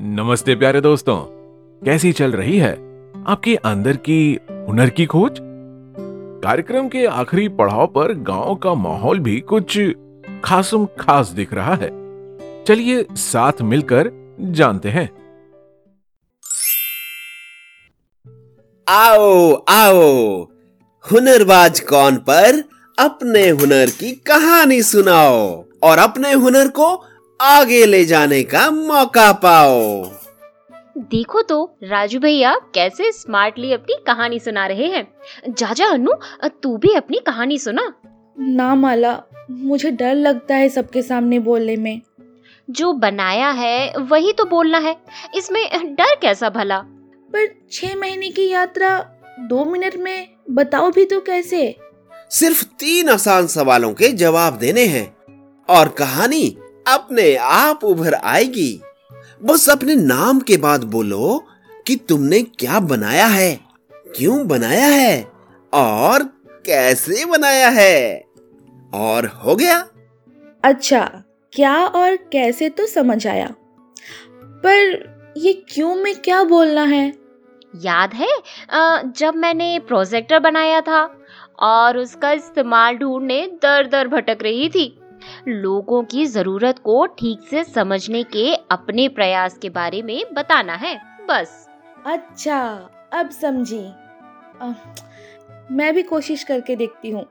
नमस्ते प्यारे दोस्तों, कैसी चल रही है आपके अंदर की हुनर की खोज। कार्यक्रम के आखिरी पड़ाव पर गांव का माहौल भी कुछ खासम खास दिख रहा है। चलिए साथ मिलकर जानते हैं। आओ आओ, हुनरबाज कौन पर अपने हुनर की कहानी सुनाओ और अपने हुनर को आगे ले जाने का मौका पाओ। देखो तो राजू भैया कैसे स्मार्टली अपनी कहानी सुना रहे हैं। जाजा अनु, तू भी अपनी कहानी सुना। ना माला, मुझे डर लगता है सबके सामने बोलने में। जो बनाया है वही तो बोलना है, इसमें डर कैसा भला। पर 6 महीने की यात्रा 2 मिनट में बताओ भी तो कैसे। सिर्फ 3 आसान सवालों के जवाब देने हैं और कहानी अपने आप उभर आएगी। बस अपने नाम के बाद बोलो कि तुमने क्या बनाया है, क्यों बनाया है और कैसे बनाया है, और हो गया। अच्छा, क्या और कैसे तो समझ आया, पर ये क्यों में क्या बोलना है। याद है जब मैंने प्रोजेक्टर बनाया था और उसका इस्तेमाल ढूंढने दर दर भटक रही थी। लोगों की जरूरत को ठीक से समझने के अपने प्रयास के बारे में बताना है बस। अच्छा, अब समझी। मैं भी कोशिश करके देखती हूँ।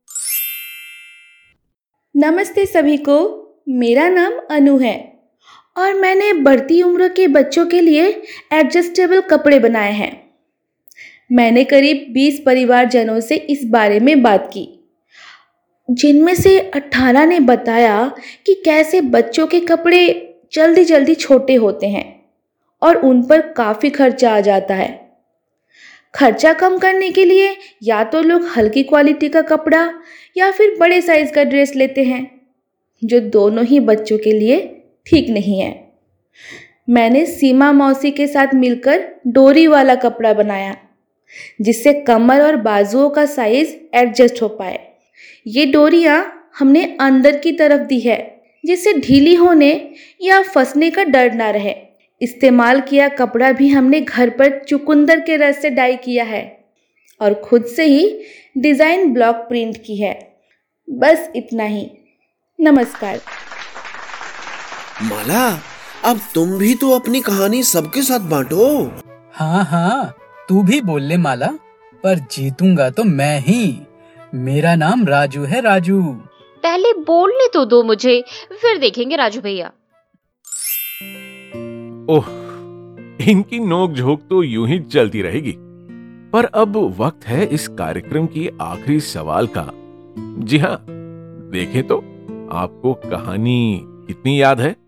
नमस्ते सभी को, मेरा नाम अनु है और मैंने बढ़ती उम्र के बच्चों के लिए एडजस्टेबल कपड़े बनाए हैं। मैंने करीब 20 परिवारजनों से इस बारे में बात की, जिनमें से 18 ने बताया कि कैसे बच्चों के कपड़े जल्दी जल्दी छोटे होते हैं और उन पर काफ़ी खर्चा आ जाता है। खर्चा कम करने के लिए या तो लोग हल्की क्वालिटी का कपड़ा या फिर बड़े साइज का ड्रेस लेते हैं, जो दोनों ही बच्चों के लिए ठीक नहीं है। मैंने सीमा मौसी के साथ मिलकर डोरी वाला कपड़ा बनाया, जिससे कमर और बाजुओं का साइज एडजस्ट हो पाए। ये डोरियां हमने अंदर की तरफ दी है, जिससे ढीली होने या फंसने का डर ना रहे। इस्तेमाल किया कपड़ा भी हमने घर पर चुकंदर के रस से डाई किया है और खुद से ही डिज़ाइन ब्लॉक प्रिंट की है। बस इतना ही। नमस्कार। माला, अब तुम भी तो अपनी कहानी सबके साथ बांटो। हाँ, तू भी बोल ले माला, पर जीतूंगा तो मैं ही। मेरा नाम राजू है, राजू। पहले बोलने तो दो मुझे, फिर देखेंगे राजू भैया। ओह, इनकी नोक झोंक तो यूं ही चलती रहेगी। पर अब वक्त है इस कार्यक्रम की आखिरी सवाल का। जी हाँ, देखें तो आपको कहानी कितनी याद है।